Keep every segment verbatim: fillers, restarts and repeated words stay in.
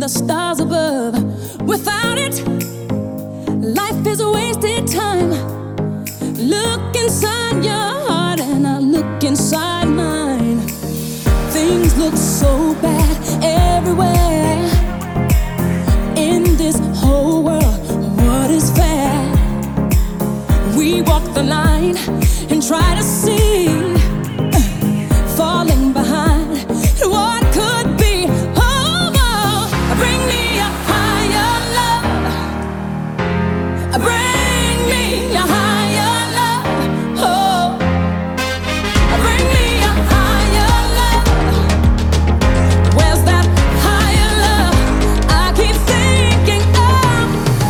the stars above. Without it, life is a wasted time. Look inside your heart and I look inside mine. Things look so bad everywhere. In this whole world, what is fair? We walk the line and try to see, falling behind what could be. Oh, oh, bring me a higher love. Bring me a higher love. Oh, bring me a higher love. Where's that higher love? I keep thinking of.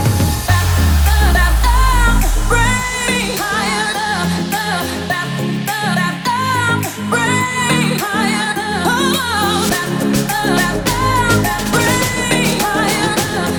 Bring me higher love. Bring me higher love. Oh, bring me higher love. Bring me higher love.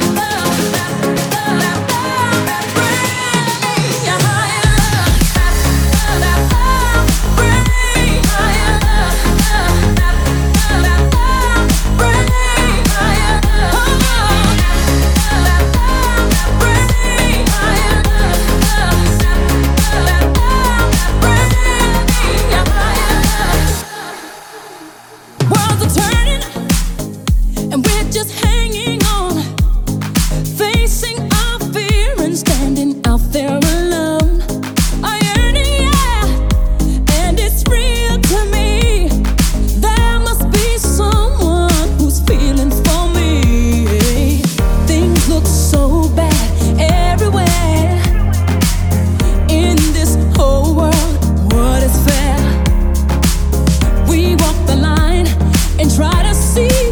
Worlds are turning, and we're just hanging on, facing our fear and standing out there alone. I yearn, yeah, and it's real to me. There must be someone who's feeling for me. Things look so bad everywhere. In this whole world, what is fair? We walk the line and try to see.